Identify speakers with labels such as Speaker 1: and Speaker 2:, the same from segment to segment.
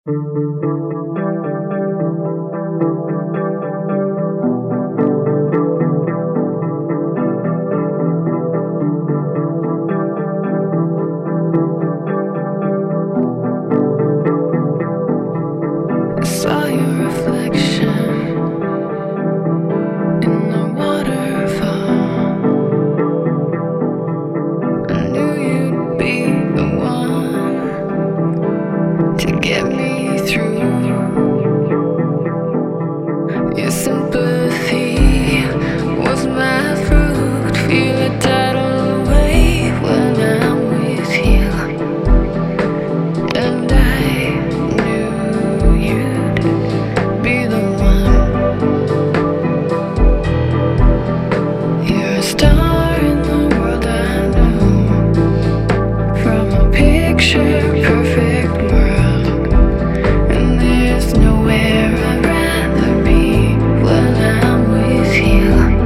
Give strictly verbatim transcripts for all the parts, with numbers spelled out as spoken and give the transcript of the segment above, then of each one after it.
Speaker 1: Saw your reflection in the waterfall. I knew you'd be the one to get me through. Your sympathy was my fruit. Feel it tidal wave when I'm with you. And I knew you'd be the one. You're a star in the world I know, from a picture perfect world. And there's nowhere I'd rather be when I'm with you.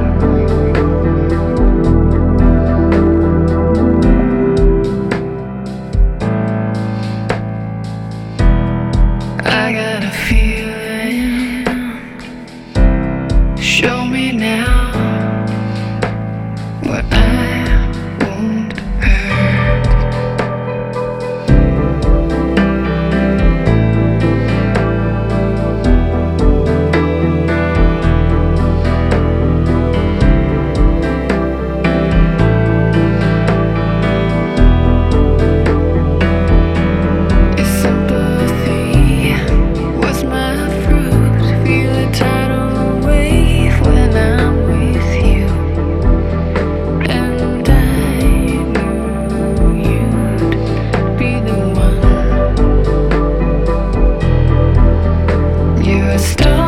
Speaker 1: I got a feeling, show me now where I won't hurt. Your sympathy was my fruit. Feel a tidal wave when I'm with you. And I knew you'd be the one. You're a star